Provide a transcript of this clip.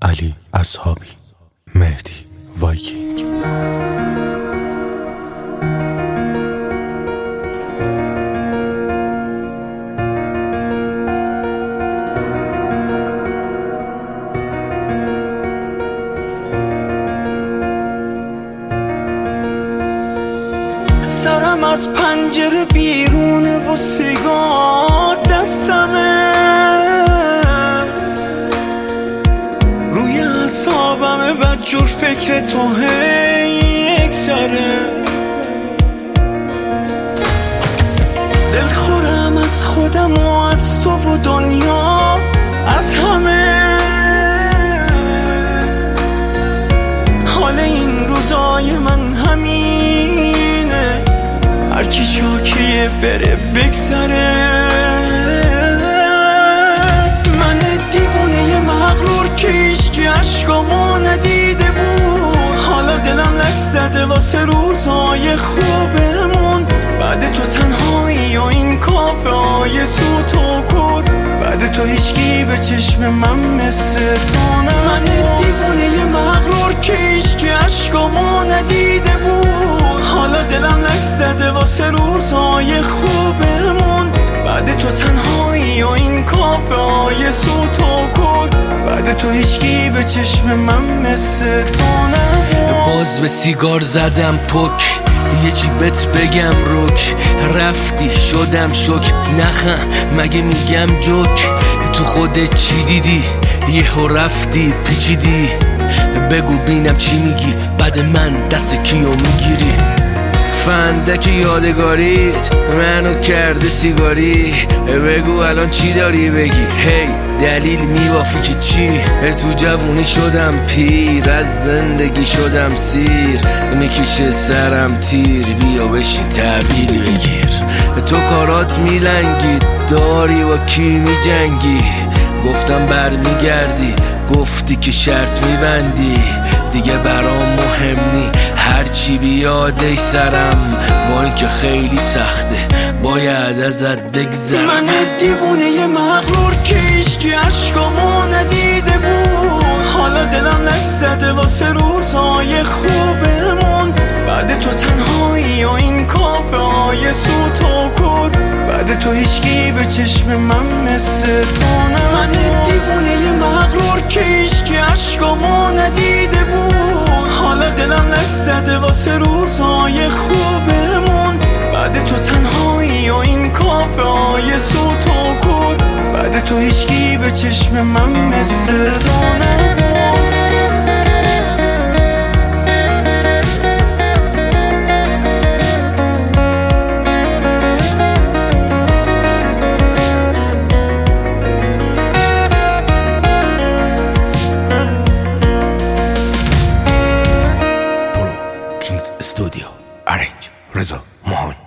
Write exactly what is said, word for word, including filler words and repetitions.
علی اصحابی، مهدی وایکینگ. سرم از پنجره بیرونه و سیگار دستمه، روی اعصابمه بدجور فکر تو هی یک سره. دلخورم از خودم و از تو و دنیا، از همه. حال این روزای من همینه، هرکی شاکیه بره بگذره. من دیوونه ی مغرور که ایشکی عشقامو ندیده بود، حالا دلم لک زده واسه روزای خوبمون. بعد تو تنهایی و این کافه های سوت و کور، بعد تو هیچکی به چشم من مثل تو نه. من دیوونه ی مغرور که ایشکی عشقامو ندیده بود، حالا دلم لک زده واسه روزای خوبمون. بعد تو تنهایی و این کافه های سوت و کور، بعد تو هیچکی به چشم من مثل تو نبود. باز به سیگار زدم پک، یه چی بهت بگم روک. رفتی شدم شک، نخم مگه میگم جوک. تو خودت چی دیدی؟ یهو رفتی پیچیدی. بگو بینم چی میگی، بعد من دست کیو میگیری؟ فندک یادگاریت منو کرده سیگاری. بگو الان چی داری بگی؟ هی دلیل میوافی که چی؟ تو جوونی شدم پیر، از زندگی شدم سیر. میکشه سرم تیر، بیا بشین تحویل بگیر. تو کارات میلنگی، داری با کی میجنگی؟ گفتم برمیگردی، گفتی که شرط میبندی. دیگه برام مهم نی، هرچی بیاد ای سرم. با اینکه خیلی سخته باید ازت بگذرم. من دیوونه ی مغرور که ایشکی عشقامو ندیده بود، حالا دلم لک زده واسه روزای خوبمون. بعد تو تنهایی و این کافه های سوت و کور، بعد تو هیچکی به چشم من مثل تو نه. من دیوونه ی مغرور که ایشکی عشقامو ندیده بود، حالا دلم لک زده واسه روزای خوبمون. بعد تو تنهایی و این کافه های سوت و کور، بعد تو هیچکی به چشم من مثل تو نبود. استودیو ارنج رضا مهان.